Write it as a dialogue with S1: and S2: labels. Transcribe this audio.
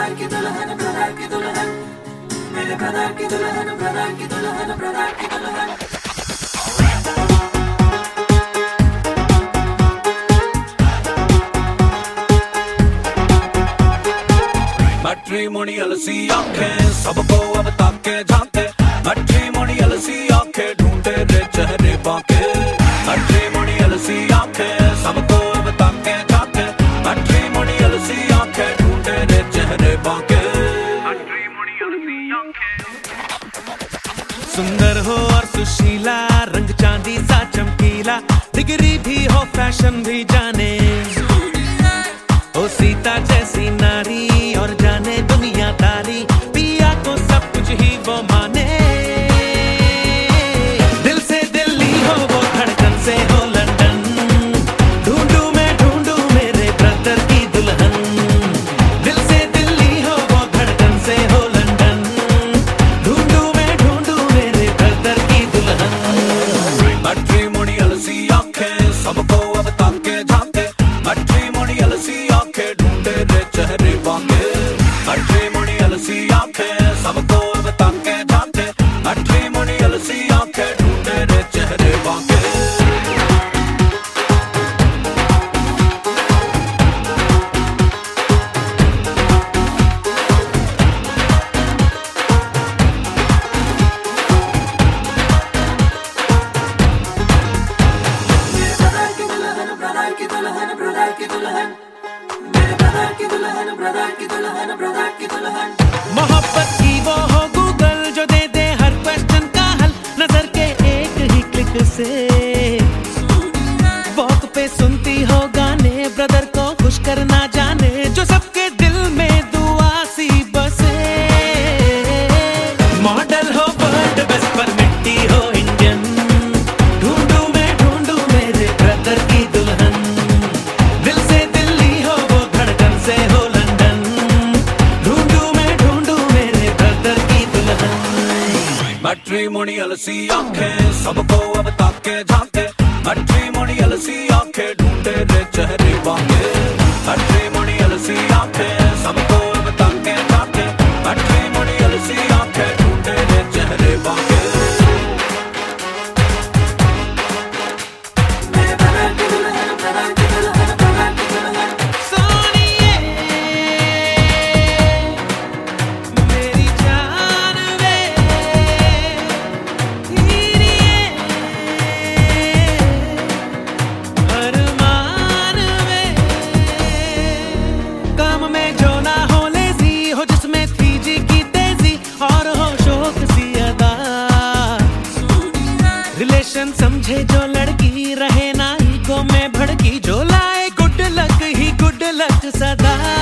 S1: Brother की दुल्हन, brother की दुल्हन, मेरे ब्रदर की दुल्हन, ब्रदर की दुल्हन, ब्रदर की दुल्हन।
S2: मैट्रिमोनियल सी आंखें सबको अब ताके झांके, मैट्रिमोनियल सी आंखें ढूंढे रे चेहरे बाके, मैट्रिमोनियल सी आंखें सबको अब ताके झांके, मैट्रिमोनियल सी आंखें ढूंढे रे चेहरे बाके, मैट्रिमोनियल सी आंखें। सुंदर हो और सुशीला, रंग चांदी सा चमकीला, डिग्री भी हो फैशन भी जाने, ओ सीता जैसी नारी और जाने दुनिया दारी, पिया को सब कुछ ही वो माने, दिल से दिल्ली हो वो धड़कन से हो लंदन, ढूंढू मैं ढूंढू मेरे ब्रदर की दुल्हन, दिल से दिल्ली हो वो धड़कन से हो लंदन, ढूंढू मैं ढूंढू मेरे ब्रदर की दुल्हन। मैट्रिमोनियल सी आंखें सबको अब ताके झांके, मैट्रिमोनियल सी आंखें ढूंढे रे चेहरे बाके, मैट्रिमोनियल सी आंखें सबको अब ताके झांके, मैट्रिमोनियल सी आंखें ढूंढे रे चेहरे बाके।
S1: ब्रदर की दुल्हन, ब्रदर की दुल्हन, मेरे ब्रदर की दुल्हन, ब्रदर की दुल्हन, ब्रदर की दुल्हन।
S2: मोहब्बत की वो हो गूगल जो दे दे हर क्वेश्चन का हल, नजर के एक ही क्लिक से, वॉक पे सुनती हो गाने, ब्रदर को खुश करना जाने, जो सबके दिल में दुआ सी बसे, मॉडल हो वर्ल्ड बेस्ट पर मिट्टी हो इंडियन, ढूंढू मैं ढूंढू मेरे ब्रदर की दुल्हन, दिल से दिल्ली हो वो धड़कन से हो लंदन, ढूंढू मैं ढूंढू मेरे ब्रदर की दुल्हन। मैट्रिमोनियल सी आंखें सबको अब ताके झांके, मैट्रिमोनियल सी आंखें ढूंढे रे चेहरे बाके, मैट्रिमोनियल सी आंखें सबको अब ताके झांके, मैट्रिमोनियल सी आंखें ढूंढे रे चेहरे बाके।
S1: मेरे ब्रदर की दुल्हन, ब्रदर की दुल्हन, ब्रदर की दुल्हन।
S2: सोनिए मेरी जान वे, हीरिए अरमान वे, काम में जो ना हो लेजी, हो जिसमें थी जी की तेजी और हो शौक सी अदा, रिलेशन समझे जो लड़की, रहे ना ईगो में भड़की, जो लाए गुड लक ही गुड लक सदा।